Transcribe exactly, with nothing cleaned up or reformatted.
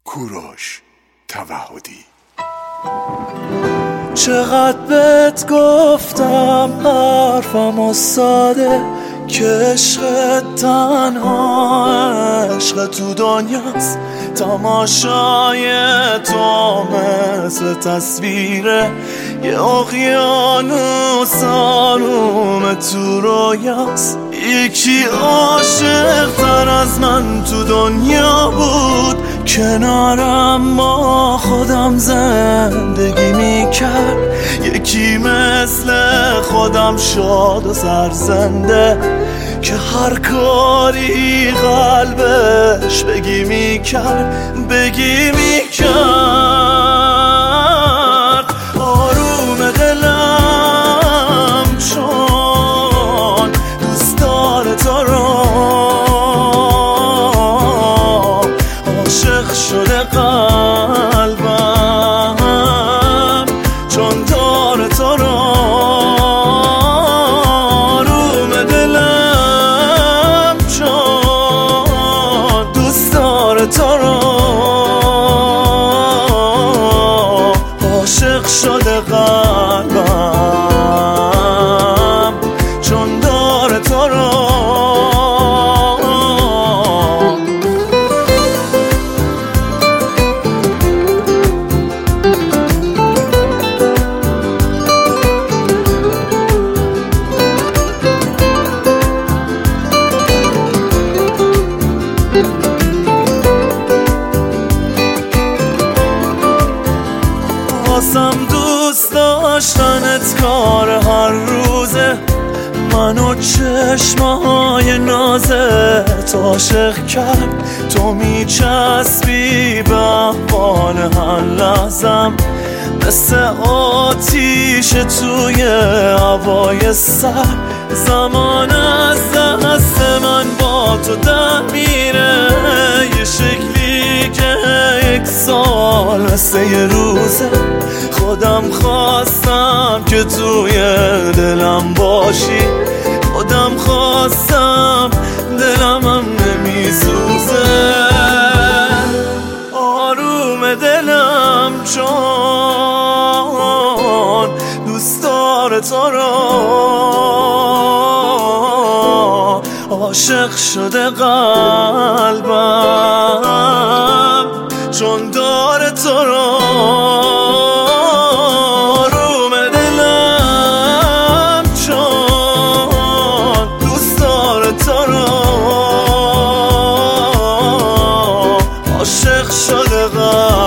کوروش توحدی. چقدر بهت گفتم حرفم ساده که عشق تنها عشق تو دنیاست، تماشای تو مثل تصویره یه اقیانوس آروم تو رویاست. یکی عاشق تر از من تو دنیا بود، کنارم با خودم زندگی میکرد. یکی مثل خودم شاد و سرزنده که هر کاری قلبش بگی میکرد بگی میکرد. آروم دلم چون دوست داره تو رو، عاشق شده قلبم چون داره تو رو. آروم دلم چون دوست داره تو رو، عاشق شده قلبم چون داره تو رو. واسم دوست داشتنت کار هر روزه، منو چشمهای نازت عاشق کرد. تو میچسبی به احوال هر لحظم، مثل آتیش توی هوای سر. زمان از دست من با تو در میره، یه شکلی که یک سال مثل یه روزه. خودم خواستم که توی دلم باشی، خودم خواستم دلم هم نمیسوزه. آروم دلم چون دوست داره تو رو، عاشق شده قلبم چون داره تو رو. آروم دلم چون دوست داره تو رو، عاشق شده قلبم